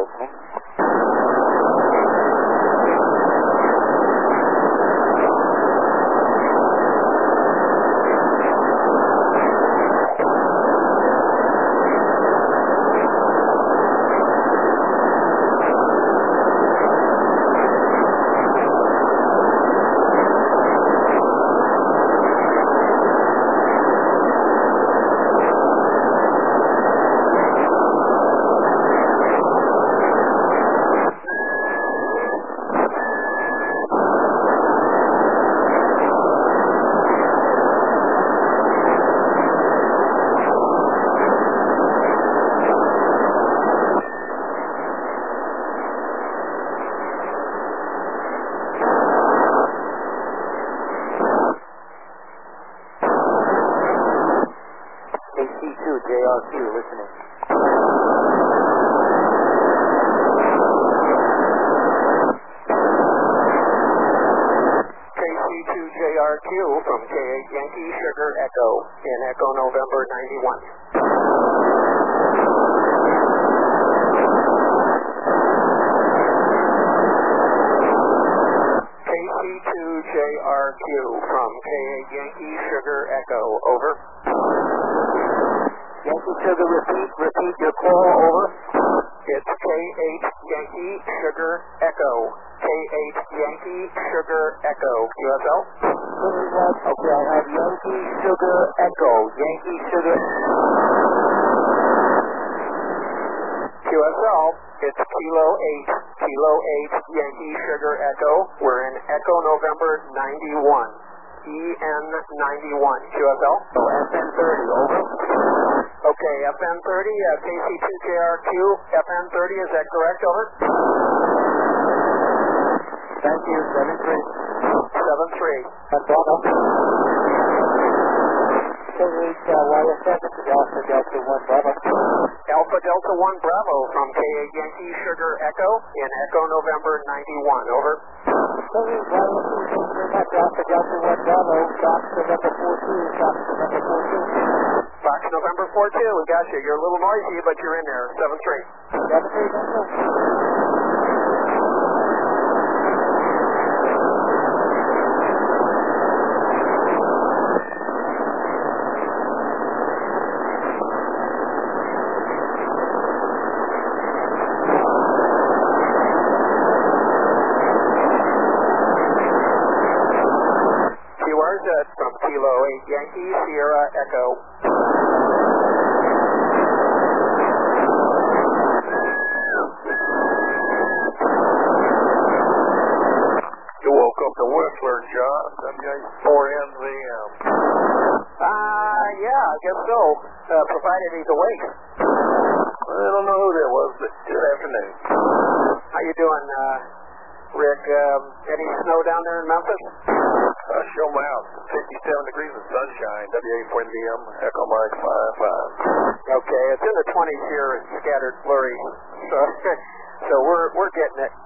listening. KC2JRQ listening. KC2JRQ from K8 Yankee Sugar Echo in Echo November 91. KC2JRQ from K8 Yankee Sugar Echo, over. Yankee Sugar, repeat your call, over. It's K8 Yankee Sugar Echo. K8 Yankee Sugar Echo. QSL? Okay, I have Yankee Sugar Echo. Yankee Sugar. QSL, it's Kilo 8 Yankee Sugar Echo. We're in Echo November 91. EN91. QSL? FN30, over. Okay, FN30, KC2JRQ, FN30, is that correct, over? Thank you, 73. That's all. K8 YSF, this is Alpha Delta 1 Bravo. Alpha Delta 1 Bravo from K8 Yankee Sugar Echo in Echo November 91, over. K8 YSF, thank you very much, Alpha Delta 1 Bravo, Fox November 42, Fox November 42. Fox November 42, we got you. You're a little noisy, but you're in there, 73. 73, thank you. From Kilo 8 Yankee Sierra Echo. You woke up the Whistler, John. WH4NZM. Yeah, I guess so. Provided he's awake. I don't know who that was, but good afternoon. How you doing, Rick? Any snow down there in Memphis? Show my house. 57 degrees of sunshine. WH4NZM. Echo Mike 55. Okay, it's in the 20s here. It's scattered flurry. So we're getting it.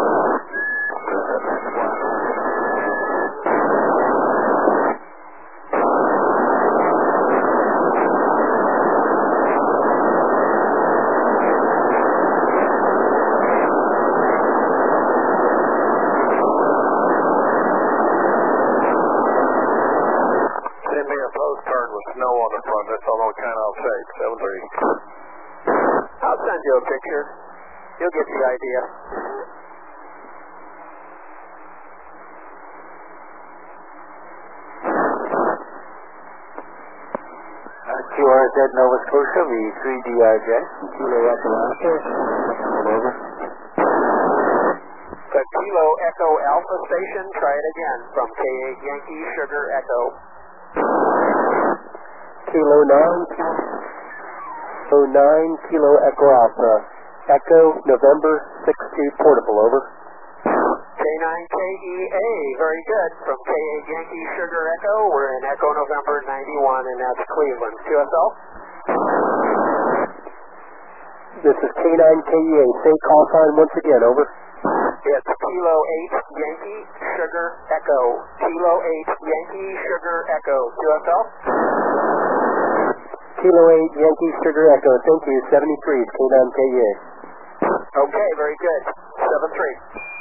Snow on the front, that's all kind I'll take. 7-3. I'll send you a picture. You'll get the idea. QRZ Nova Scotia, V3DRJ. Kilo Echo Alpha. Over. The Kilo Echo Alpha station, try it again, from K8 Yankee Sugar Echo. Kilo 9 Kilo Echo Alpha. Echo November 62 portable, over. K9KEA, very good. From K8 Yankee Sugar Echo, we're in Echo November 91, and that's Cleveland. QSL? This is K9KEA. Say call sign once again, over. It's Kilo 8 Yankee Sugar Echo. Kilo 8 Yankee Sugar Echo. QSL? Kilo 8 Yankee Sugar Echo. Thank you. 73 is K9KEA. Okay, very good. 7-3.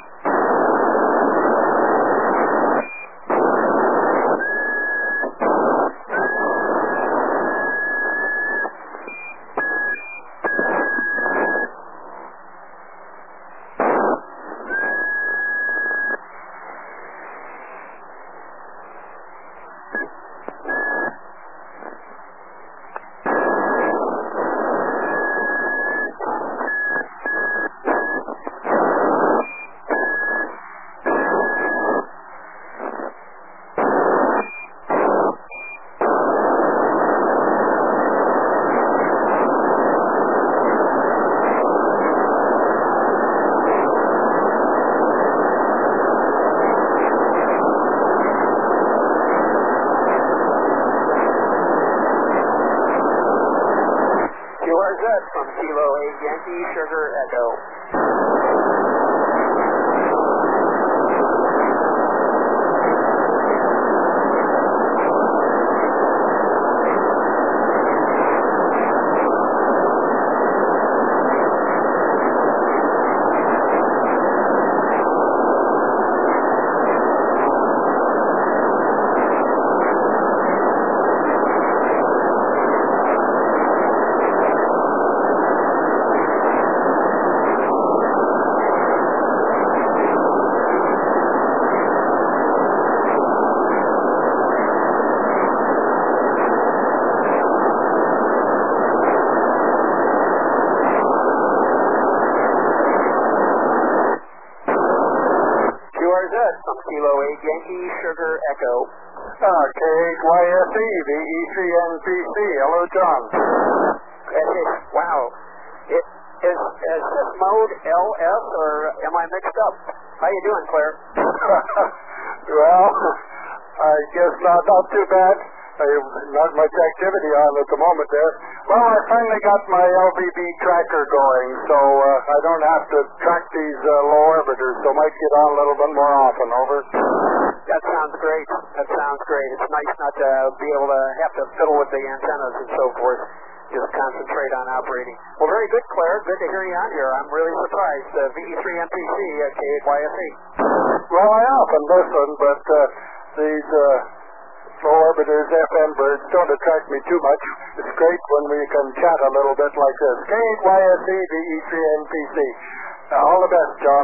From Kilo 8 Yankee Sugar Echo. From Kilo 8 Yankee Sugar Echo. K8YSE, VE3NPC. Hello, John. Wow. Is this mode LS or am I mixed up? How you doing, Claire? Well, I guess not too bad. Not much activity on at the moment there. Well, I finally got my LVB tracker going, so I don't have to track these low orbiters, so might get on a little bit more often. Over. That sounds great. It's nice not to be able to have to fiddle with the antennas and so forth. Just concentrate on operating. Well, very good, Claire. Good to hear you on here. I'm really surprised. VE3NPC at K8YSE. Well, I often listen, but these low orbiters, FM birds, don't attract me too much. It's great when we can chat a little bit like this. K8YSE, VE3NPC. All the best, John.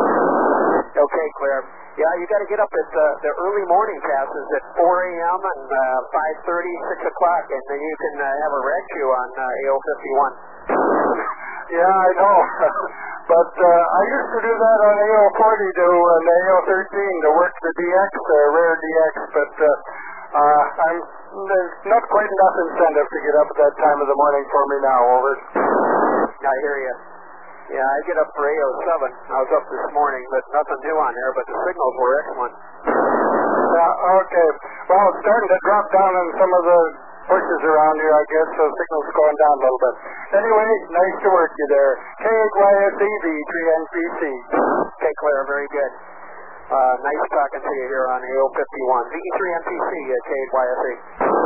Okay, Claire. Yeah, you got to get up at the early morning passes at 4 a.m. and 5:30, 6 o'clock, and then you can have a rag chew on AO51. Yeah, I know. But I used to do that on AO40 and AO13 to work the DX, rare DX, but there's not quite enough incentive to get up at that time of the morning for me now. Over. I hear you. Yeah, I get up for AO7. I was up this morning, but nothing new on there, but the signals were excellent. Yeah, okay. Well, it's starting to drop down in some of the bushes around here, I guess, so the signal's going down a little bit. Anyway, nice to work you there. K8YSE, VE3NPC. Okay, Claire, very good. Nice talking to you here on AO51. VE3NPC at K8YSE.